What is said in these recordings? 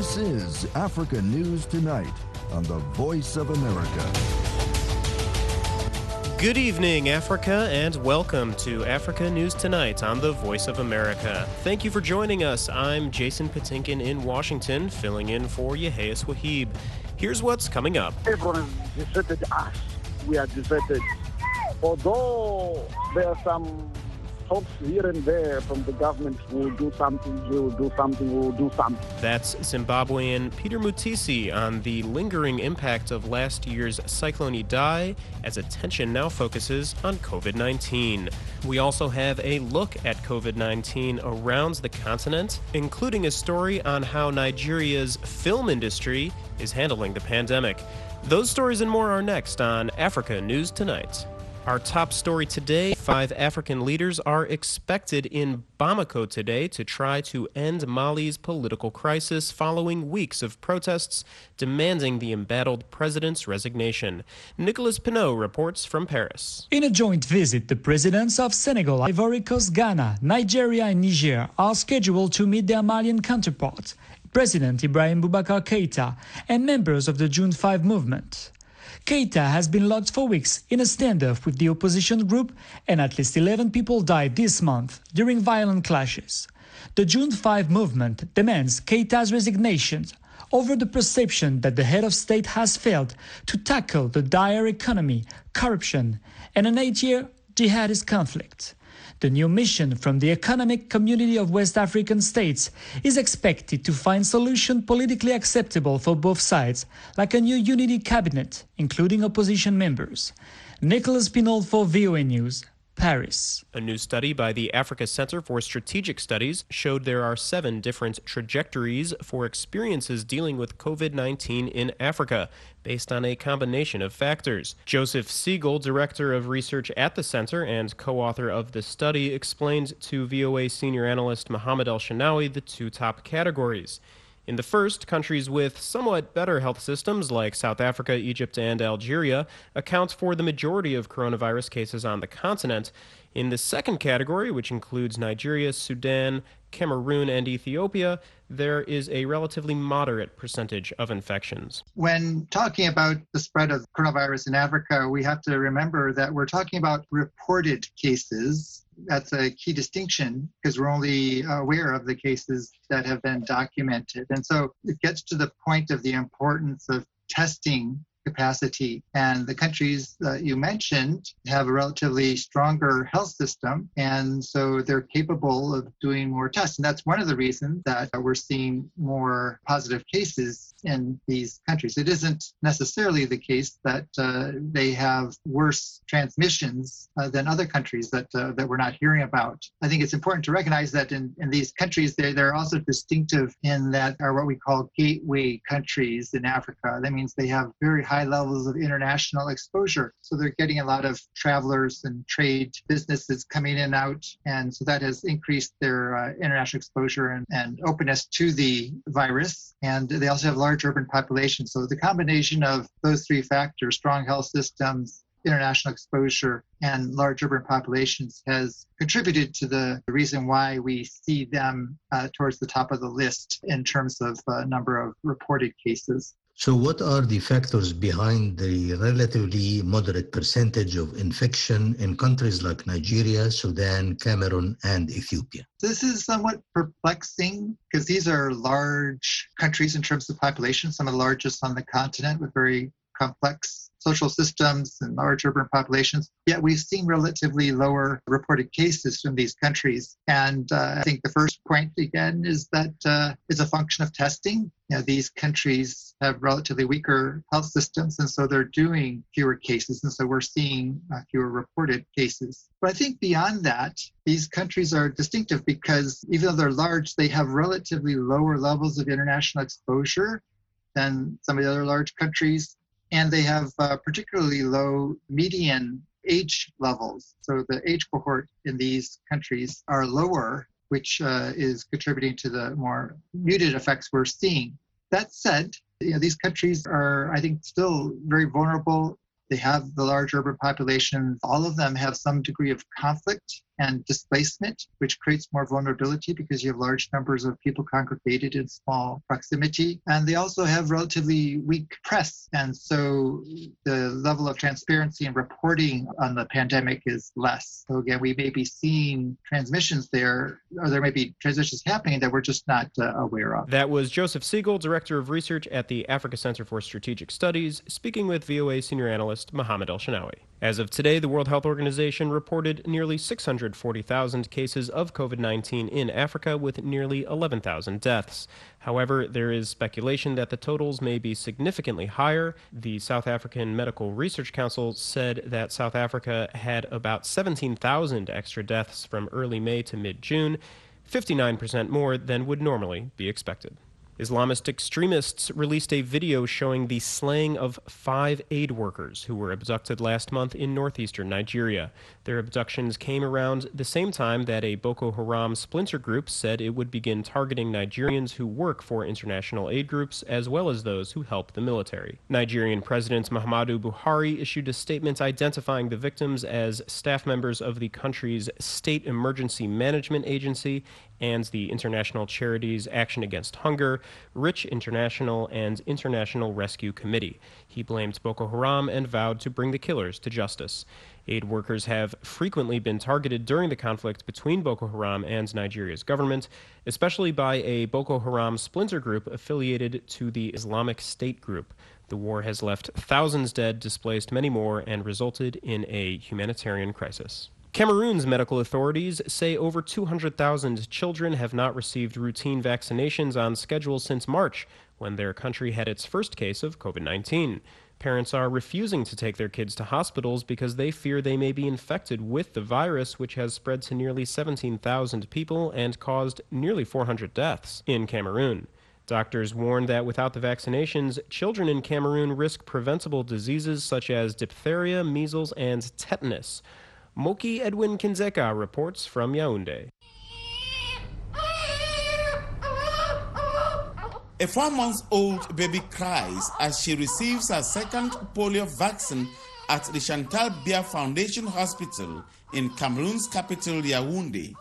This is Africa News Tonight on the Voice of America. Good evening, Africa, and welcome to Africa News Tonight on the Voice of America. Thank you for joining us. I'm Jason Patinkin in Washington, filling in for Yehias Wahib. Here's what's coming up. Everyone deserted us. We are deserted. Although there are some hopes here and there from the government who will do something, he will do something, who will do something. That's Zimbabwean Peter Mutisi on the lingering impact of last year's Cyclone Idai as attention now focuses on COVID-19. We also have a look at COVID-19 around the continent, including a story on how Nigeria's film industry is handling the pandemic. Those stories and more are next on Africa News Tonight. Our top story today, 5 African leaders are expected in Bamako today to try to end Mali's political crisis following weeks of protests demanding the embattled president's resignation. Nicholas Pinot reports from Paris. In a joint visit, the presidents of Senegal, Ivory Coast, Ghana, Nigeria and Niger are scheduled to meet their Malian counterparts, President Ibrahim Boubacar Keïta, and members of the June 5 movement. Keïta has been locked for weeks in a standoff with the opposition group, and at least 11 people died this month during violent clashes. The June 5 movement demands Keïta's resignation over the perception that the head of state has failed to tackle the dire economy, corruption, and an 8-year jihadist conflict. The new mission from the Economic Community of West African States is expected to find solutions politically acceptable for both sides, like a new unity cabinet, including opposition members. Nicholas Pinot for VOA News, Paris. A new study by the Africa Center for Strategic Studies showed there are 7 different trajectories for experiences dealing with COVID-19 in Africa, based on a combination of factors. Joseph Siegel, director of research at the center and co-author of the study, explained to VOA senior analyst Mohammed El-Shanawi the 2 top categories. In the first, countries with somewhat better health systems like South Africa, Egypt, and Algeria account for the majority of coronavirus cases on the continent. In the second category, which includes Nigeria, Sudan, Cameroon, and Ethiopia, there is a relatively moderate percentage of infections. When talking about the spread of coronavirus in Africa, we have to remember that we're talking about reported cases. That's a key distinction because we're only aware of the cases that have been documented. And so it gets to the point of the importance of testing capacity. And the countries that you mentioned have a relatively stronger health system, and so they're capable of doing more tests. And that's one of the reasons that we're seeing more positive cases in these countries. It isn't necessarily the case that they have worse transmissions than other countries that we're not hearing about. I think it's important to recognize that in these countries, they're also distinctive in that are what we call gateway countries in Africa. That means they have very high levels of international exposure. So they're getting a lot of travelers and trade businesses coming in and out. And so that has increased their international exposure and openness to the virus. And they also have large urban populations. So the combination of those 3 factors, strong health systems, international exposure, and large urban populations has contributed to the reason why we see them towards the top of the list in terms of number of reported cases. So what are the factors behind the relatively moderate percentage of infection in countries like Nigeria, Sudan, Cameroon, and Ethiopia? This is somewhat perplexing because these are large countries in terms of population, some of the largest on the continent with very complex social systems and large urban populations, yet we've seen relatively lower reported cases from these countries. And I think the first point, again, is that it's a function of testing. You know, these countries have relatively weaker health systems, and so they're doing fewer cases, and so we're seeing fewer reported cases. But I think beyond that, these countries are distinctive because even though they're large, they have relatively lower levels of international exposure than some of the other large countries. And they have particularly low median age levels. So the age cohort in these countries are lower, which is contributing to the more muted effects we're seeing. That said, these countries are, I think, still very vulnerable. They have the large urban populations. All of them have some degree of conflict and displacement, which creates more vulnerability because you have large numbers of people congregated in small proximity. And they also have relatively weak press. And so the level of transparency and reporting on the pandemic is less. So again, we may be seeing transmissions there, or there may be transmissions happening that we're just not aware of. That was Joseph Siegel, Director of Research at the Africa Center for Strategic Studies, speaking with VOA senior analyst Mohammed El-Shinawi. As of today, the World Health Organization reported nearly 640,000 cases of COVID-19 in Africa, with nearly 11,000 deaths. However, there is speculation that the totals may be significantly higher. The South African Medical Research Council said that South Africa had about 17,000 extra deaths from early May to mid-June, 59% more than would normally be expected. Islamist extremists released a video showing the slaying of 5 aid workers who were abducted last month in northeastern Nigeria. Their abductions came around the same time that a Boko Haram splinter group said it would begin targeting Nigerians who work for international aid groups as well as those who help the military. Nigerian President Muhammadu Buhari issued a statement identifying the victims as staff members of the country's State Emergency Management Agency and the international charities Action Against Hunger, Rich International, and International Rescue Committee. He blamed Boko Haram and vowed to bring the killers to justice. Aid workers have frequently been targeted during the conflict between Boko Haram and Nigeria's government, especially by a Boko Haram splinter group affiliated to the Islamic State group. The war has left thousands dead, displaced many more, and resulted in a humanitarian crisis. Cameroon's medical authorities say over 200,000 children have not received routine vaccinations on schedule since March, when their country had its first case of COVID-19. Parents are refusing to take their kids to hospitals because they fear they may be infected with the virus, which has spread to nearly 17,000 people and caused nearly 400 deaths in Cameroon. Doctors warn that without the vaccinations, children in Cameroon risk preventable diseases such as diphtheria, measles, and tetanus. Moki Edwin Kinzeka reports from Yaoundé. A 4-month-old baby cries as she receives her second polio vaccine at the Chantal Biya Foundation Hospital in Cameroon's capital, Yaoundé.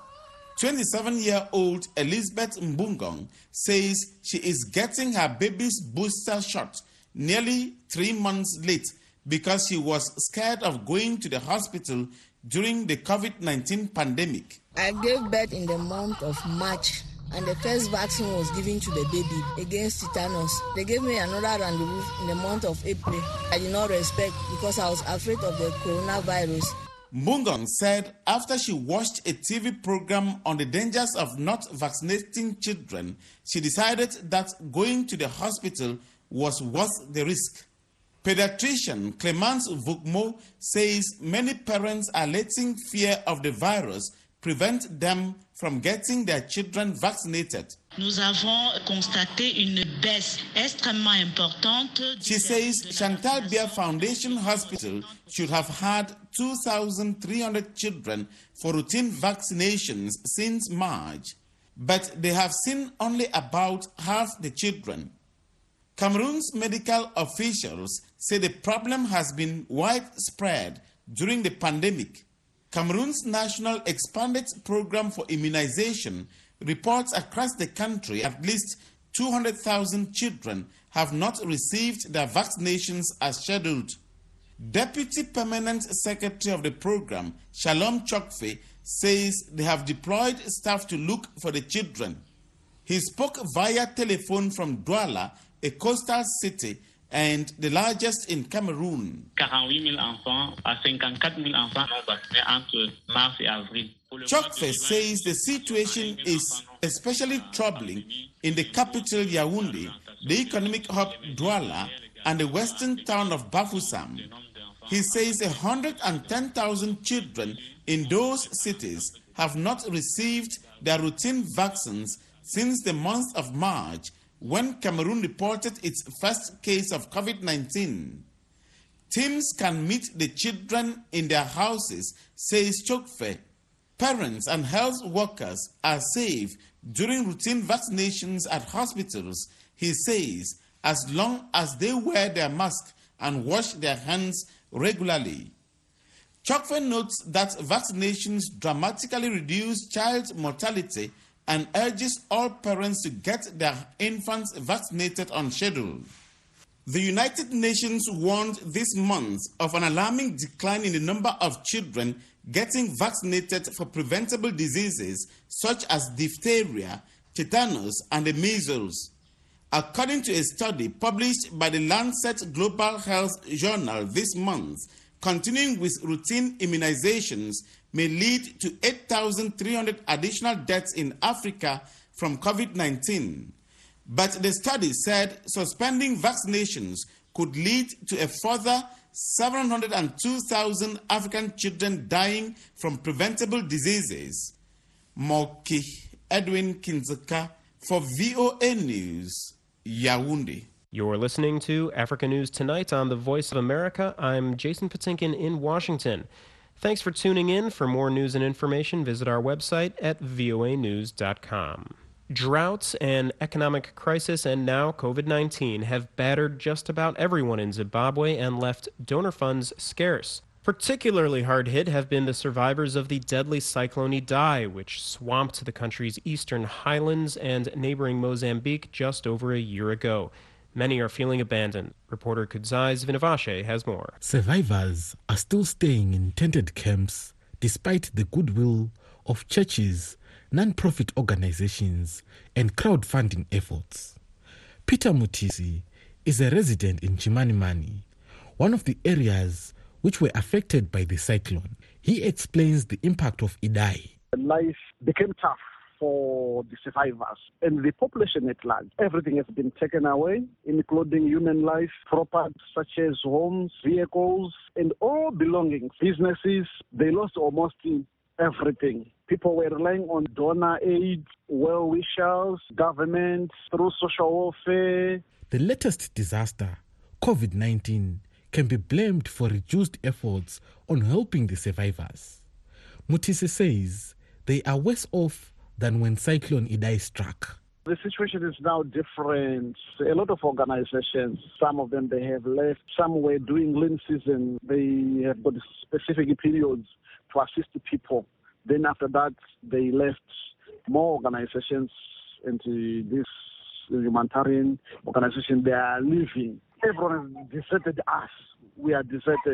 27-year-old Elizabeth Mbungong says she is getting her baby's booster shot nearly 3 months late because she was scared of going to the hospital during the COVID-19 pandemic. I gave birth in the month of March, and the first vaccine was given to the baby against tetanus. They gave me another rendezvous in the month of April. I did not respect because I was afraid of the coronavirus. Mbungong said after she watched a TV program on the dangers of not vaccinating children, she decided that going to the hospital was worth the risk. Pediatrician Clemence Vukmo says many parents are letting fear of the virus prevent them from getting their children vaccinated. Nous avons constaté une baisse extrêmement importante. She says Chantal Biya Foundation Hospital should have had 2,300 children for routine vaccinations since March, but they have seen only about half the children. Cameroon's medical officials say the problem has been widespread during the pandemic. Cameroon's National Expanded Program for Immunization reports across the country at least 200,000 children have not received their vaccinations as scheduled. Deputy Permanent Secretary of the program, Shalom Chokfe, says they have deployed staff to look for the children. He spoke via telephone from Douala, a coastal city and the largest in Cameroon. 48,000 enfants à 54,000 enfants non vaccinés entre mars et avril. Chokfe says the situation is especially troubling in the capital Yaoundé, the economic hub Douala, and the western town of Bafoussam. He says 110,000 children in those cities have not received their routine vaccines since the month of March, when Cameroon reported its first case of COVID-19. Teams can meet the children in their houses, says Chokfe. Parents and health workers are safe during routine vaccinations at hospitals, he says, as long as they wear their mask and wash their hands regularly. Chokwe notes that vaccinations dramatically reduce child mortality and urges all parents to get their infants vaccinated on schedule. The United Nations warned this month of an alarming decline in the number of children getting vaccinated for preventable diseases such as diphtheria, tetanus, and the measles. According to a study published by the Lancet Global Health Journal this month, continuing with routine immunizations may lead to 8,300 additional deaths in Africa from COVID-19. But the study said suspending vaccinations could lead to a further 702,000 African children dying from preventable diseases. Moki Edwin Kinzeka for VOA News, Yaoundé. You're listening to Africa News Tonight on the Voice of America. I'm Jason Patinkin in Washington. Thanks for tuning in. For more news and information, visit our website at voanews.com. Droughts and economic crisis and now COVID-19 have battered just about everyone in Zimbabwe and left donor funds scarce. Particularly hard hit have been the survivors of the deadly cyclone Idai, which swamped the country's eastern highlands and neighboring Mozambique just over a year ago. Many are feeling abandoned. Reporter Kudzai Zvinavashe has more. Survivors are still staying in tented camps despite the goodwill of churches, non-profit organizations, and crowdfunding efforts. Peter Mutisi is a resident in Chimanimani, one of the areas which were affected by the cyclone. He explains the impact of Idai. Life became tough for the survivors and the population at large. Everything has been taken away, including human life, property such as homes, vehicles, and all belongings. Businesses, they lost almost everything. People were relying on donor aid, well-wishers, government, through social welfare. The latest disaster, COVID-19, can be blamed for reduced efforts on helping the survivors. Mutisi says they are worse off than when Cyclone Idai struck. The situation is now different. A lot of organizations, some of them they have left, some were doing lean season. They have got specific periods to assist the people. Then after that, they left. More organizations into this humanitarian organization, they are leaving. Everyone has deserted us. We are deserted.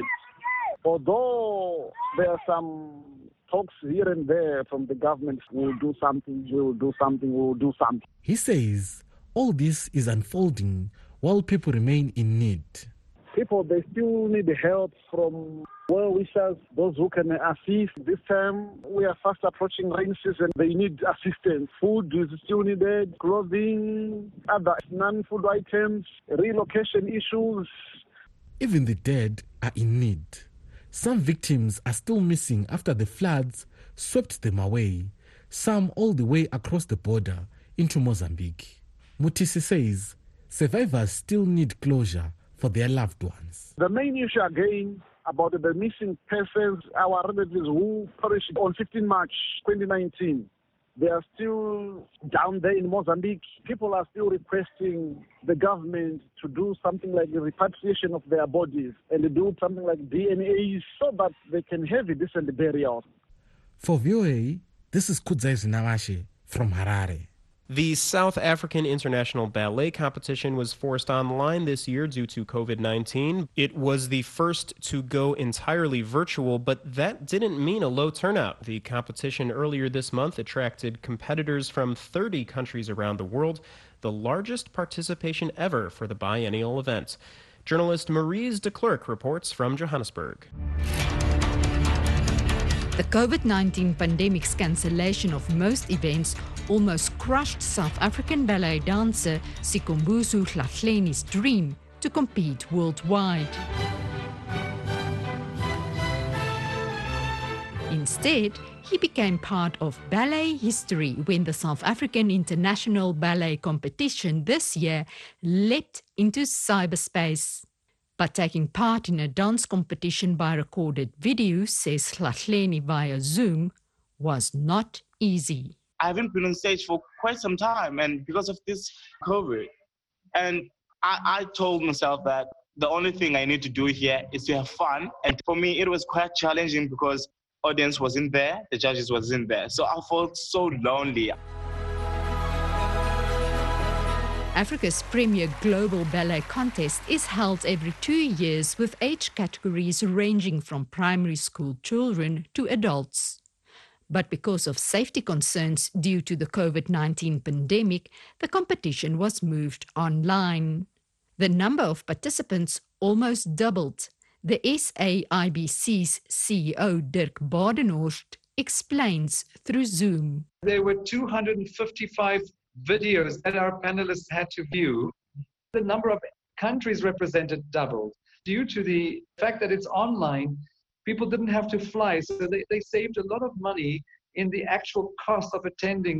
Although there are some talks here and there from the government, we'll do something, we'll do something, we'll do something. He says all this is unfolding while people remain in need. People, they still need help from well-wishers, those who can assist. This time, we are fast approaching rain season. They need assistance. Food is still needed, clothing, other non-food items, relocation issues. Even the dead are in need. Some victims are still missing after the floods swept them away, some all the way across the border into Mozambique. Mutisi says survivors still need closure for their loved ones. The main issue again about the missing persons, our relatives who perished on 15 March 2019. They are still down there in Mozambique. People are still requesting the government to do something like the repatriation of their bodies and to do something like DNA so that they can have a decent burial. For VOA, this is Kudzai Zvinavashe from Harare. The South African International Ballet Competition was forced online this year due to COVID-19. It was the first to go entirely virtual, but that didn't mean a low turnout. The competition earlier this month attracted competitors from 30 countries around the world, the largest participation ever for the biennial event. Journalist Maurice de Klerk reports from Johannesburg. The COVID-19 pandemic's cancellation of most events almost crushed South African ballet dancer Sikhumbuzo Hlahleni's dream to compete worldwide. Instead, he became part of ballet history when the South African International Ballet Competition this year leapt into cyberspace. But taking part in a dance competition by recorded video, says Hlahleni via Zoom, was not easy. I haven't been on stage for quite some time, and because of this COVID, and I told myself that the only thing I need to do here is to have fun. And for me, it was quite challenging because audience wasn't there, the judges wasn't there. So I felt so lonely. Africa's premier global ballet contest is held every 2 years with age categories ranging from primary school children to adults. But because of safety concerns due to the COVID-19 pandemic, the competition was moved online. The number of participants almost doubled. The SAIBC's CEO Dirk Badenhorst explains through Zoom. There were 255 videos that our panelists had to view. The number of countries represented doubled. Due to the fact that it's online, people didn't have to fly, so they saved a lot of money in the actual cost of attending.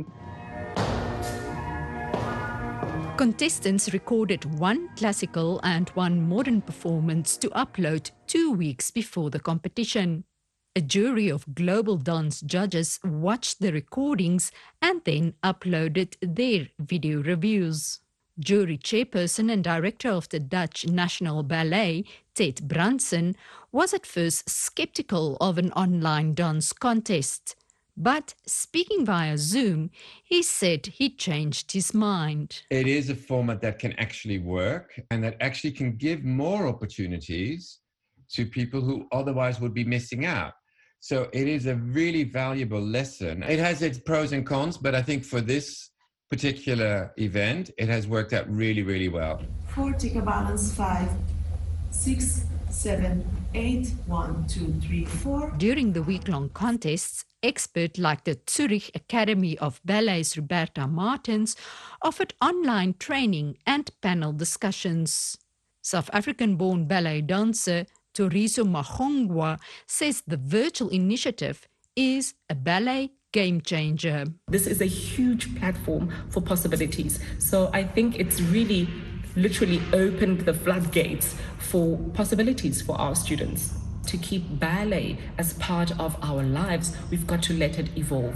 Contestants recorded one classical and one modern performance to upload 2 weeks before the competition. A jury of global dance judges watched the recordings and then uploaded their video reviews. Jury chairperson and director of the Dutch National Ballet, Ted Branson, was at first skeptical of an online dance contest. But speaking via Zoom, he said he changed his mind. It is a format that can actually work and that actually can give more opportunities to people who otherwise would be missing out. So it is a really valuable lesson. It has its pros and cons, but I think for this particular event, it has worked out really, really well. 4, take a balance, 5, 6, 7, 8, 1, 2, 3, 4. During the week-long contests, experts like the Zurich Academy of Ballet's Roberta Martens offered online training and panel discussions. South African-born ballet dancer Toriso Magongwa says the virtual initiative is a ballet game changer. This is a huge platform for possibilities. So I think it's really literally opened the floodgates for possibilities for our students. To keep ballet as part of our lives, we've got to let it evolve.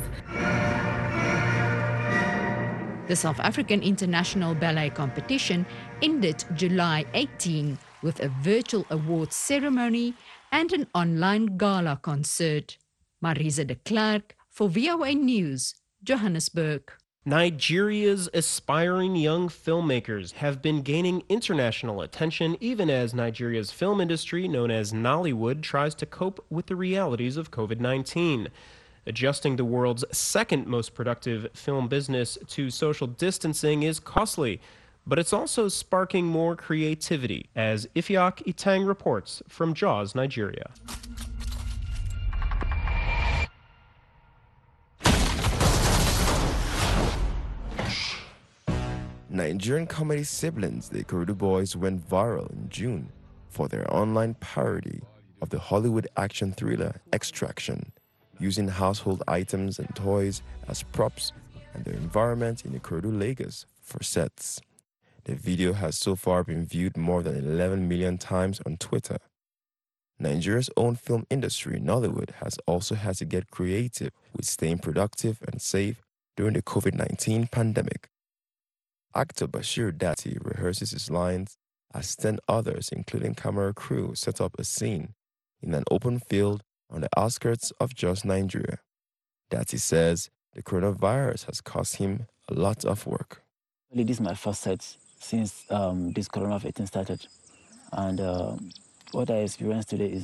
The South African International Ballet Competition ended July 18 with a virtual awards ceremony and an online gala concert. Marisa de Klerk for VOA News, Johannesburg. Nigeria's aspiring young filmmakers have been gaining international attention even as Nigeria's film industry, known as Nollywood, tries to cope with the realities of COVID-19. Adjusting the world's second most productive film business to social distancing is costly, but it's also sparking more creativity, as Ifiak Itang reports from Jos, Nigeria. Nigerian comedy siblings, the Ikorodu Boys, went viral in June for their online parody of the Hollywood action thriller Extraction, using household items and toys as props and their environment in Ikorodu, Lagos for sets. The video has so far been viewed more than 11 million times on Twitter. Nigeria's own film industry, Nollywood, has also had to get creative with staying productive and safe during the COVID-19 pandemic. Actor Bashir Dati rehearses his lines as 10 others, including camera crew, set up a scene in an open field on the outskirts of Jos, Nigeria. Dati says the coronavirus has cost him a lot of work. This is my first set since this coronavirus started. And what I experienced today is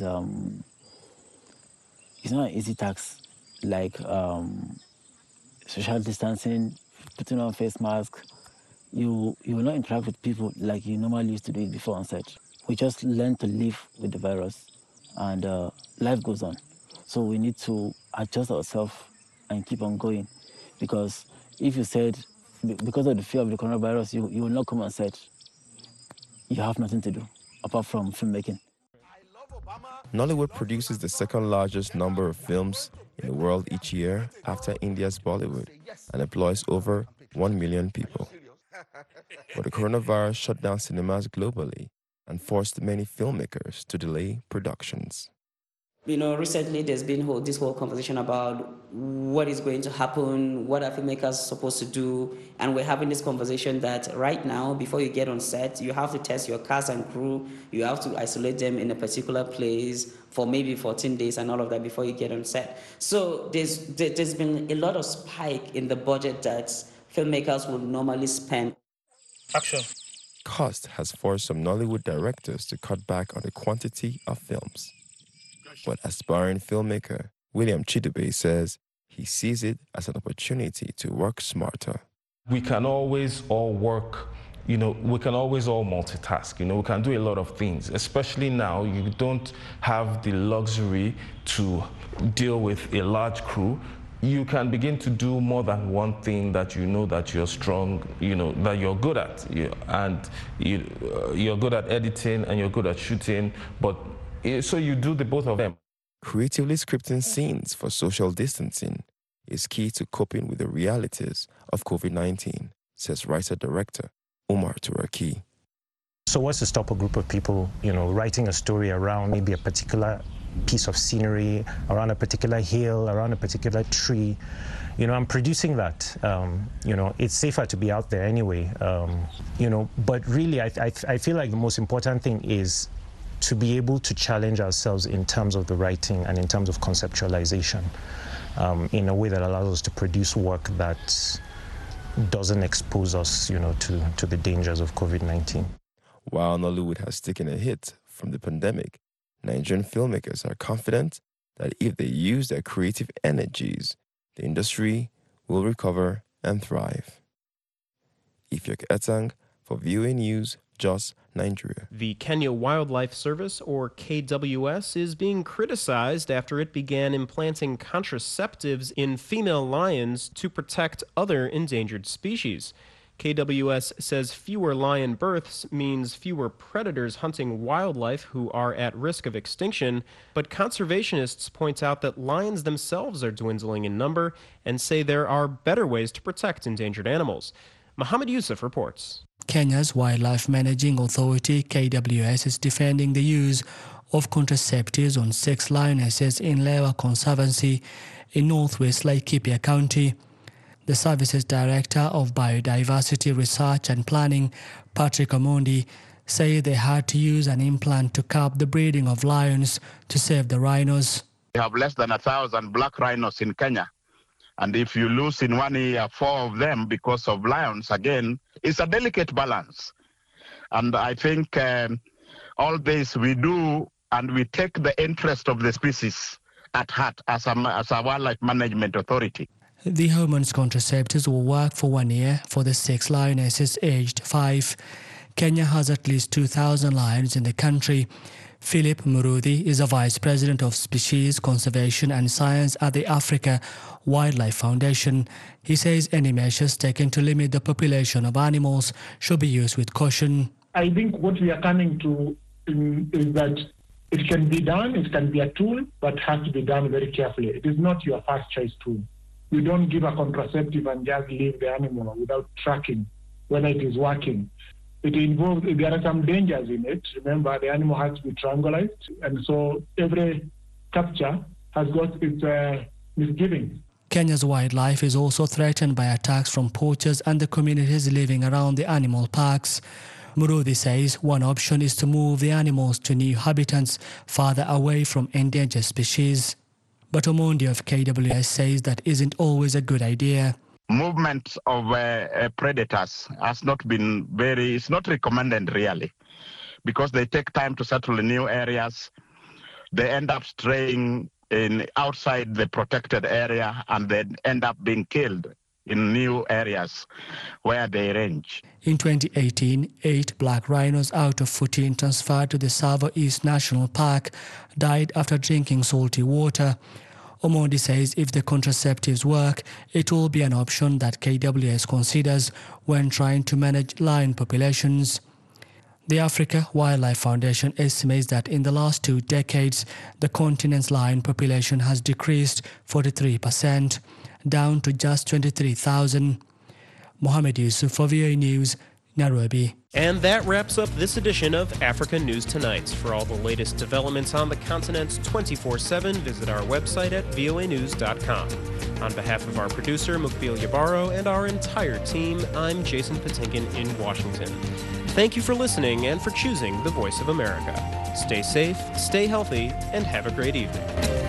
it's not an easy task, like social distancing, putting on face masks. You will not interact with people like you normally used to do it before on set. We just learn to live with the virus, and life goes on. So we need to adjust ourselves and keep on going, because if you said, because of the fear of the coronavirus, you will not come on set, you have nothing to do apart from filmmaking. Nollywood produces the second largest number of films in the world each year after India's Bollywood and employs over 1 million people. But the coronavirus shut down cinemas globally and forced many filmmakers to delay productions. Recently there's been this whole conversation about what is going to happen, what are filmmakers supposed to do, and we're having this conversation that right now, before you get on set, you have to test your cast and crew, you have to isolate them in a particular place for maybe 14 days and all of that before you get on set. So there's been a lot of spike in the budget that filmmakers would normally spend. Action. Cost has forced some Nollywood directors to cut back on the quantity of films. But aspiring filmmaker William Chidube says he sees it as an opportunity to work smarter. We can always all work, we can always all multitask, we can do a lot of things, especially now you don't have the luxury to deal with a large crew. You can begin to do more than one thing that that you're strong, that you're good at. You're good at editing and you're good at shooting, so you do the both of them. Creatively scripting scenes for social distancing is key to coping with the realities of COVID-19, says writer-director Omar Turaki. So what's to stop a group of people, writing a story around maybe a particular piece of scenery, around a particular hill, around a particular tree? I'm producing that. It's safer to be out there anyway. But really, I feel like the most important thing is to be able to challenge ourselves in terms of the writing and in terms of conceptualization, in a way that allows us to produce work that doesn't expose us, to the dangers of COVID-19. While Nollywood has taken a hit from the pandemic, Nigerian filmmakers are confident that if they use their creative energies, the industry will recover and thrive. Ifyok Etang for VOA News, Jos, Nigeria. The Kenya Wildlife Service, or KWS, is being criticized after it began implanting contraceptives in female lions to protect other endangered species. KWS says fewer lion births means fewer predators hunting wildlife who are at risk of extinction, but conservationists point out that lions themselves are dwindling in number and say there are better ways to protect endangered animals. Mohammed Yusuf reports. Kenya's Wildlife Managing Authority, KWS, is defending the use of contraceptives on 6 lionesses in Lewa Conservancy in northwest Laikipia County. The service's Director of Biodiversity Research and Planning, Patrick Omondi, say they had to use an implant to curb the breeding of lions to save the rhinos. We have less than 1,000 black rhinos in Kenya. And if you lose in 1 year 4 of them because of lions, again, it's a delicate balance. And I think all this we do, and we take the interest of the species at heart as a wildlife management authority. The hormones contraceptives will work for 1 year for the 6 lionesses aged 5. Kenya has at least 2,000 lions in the country. Philip Muruthi is a Vice President of Species Conservation and Science at the Africa Wildlife Foundation. He says any measures taken to limit the population of animals should be used with caution. I think what we are coming to is that it can be done, it can be a tool, but has to be done very carefully. It is not your first choice tool. You don't give a contraceptive and just leave the animal without tracking whether it is working. There are some dangers in it. Remember, the animal has to be tranquilized, and so every capture has got its misgivings. Kenya's wildlife is also threatened by attacks from poachers and the communities living around the animal parks. Muruthi says one option is to move the animals to new habitats farther away from endangered species. But Omondi of KWS says that isn't always a good idea. Movement of predators has not been it's not recommended really, because they take time to settle in new areas. They end up straying outside the protected area, and they end up being killed in new areas where they range. In 2018, 8 black rhinos out of 14 transferred to the Tsavo East National Park died after drinking salty water. Omondi says if the contraceptives work, it will be an option that KWS considers when trying to manage lion populations. The Africa Wildlife Foundation estimates that in the last 2 decades, the continent's lion population has decreased 43%, down to just 23,000. Mohammed Yusuf for VOA News, Nairobi. And that wraps up this edition of Africa News Tonight. For all the latest developments on the continent 24/7, visit our website at voanews.com. On behalf of our producer, Mukbil Yabaro, and our entire team, I'm Jason Patinkin in Washington. Thank you for listening and for choosing the Voice of America. Stay safe, stay healthy, and have a great evening.